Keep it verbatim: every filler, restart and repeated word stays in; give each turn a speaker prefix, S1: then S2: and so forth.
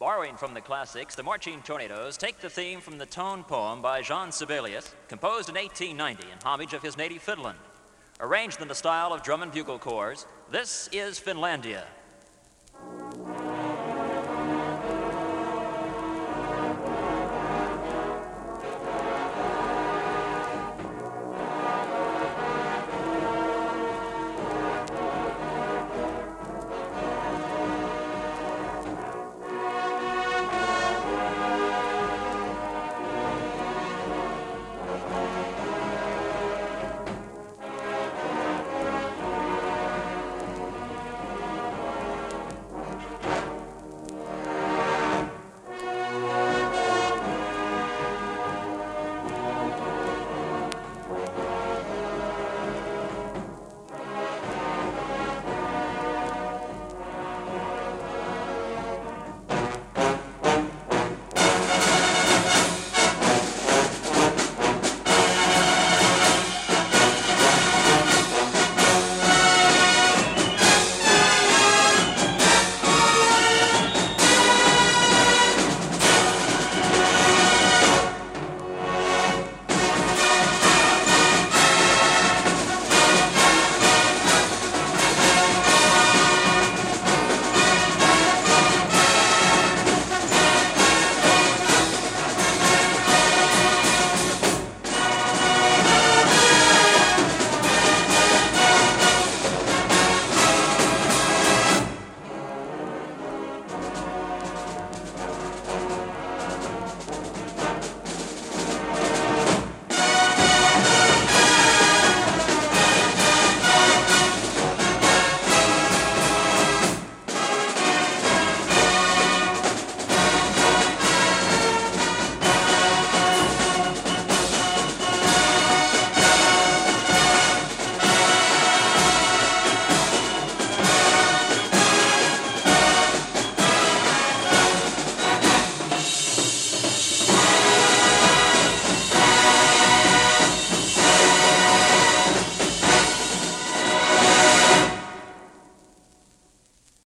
S1: Borrowing from the classics, the Marching Tornadoes take the theme from the tone poem by Jean Sibelius, composed in eighteen ninety in homage of his native Finland. Arranged in the style of drum and bugle corps, this is Finlandia.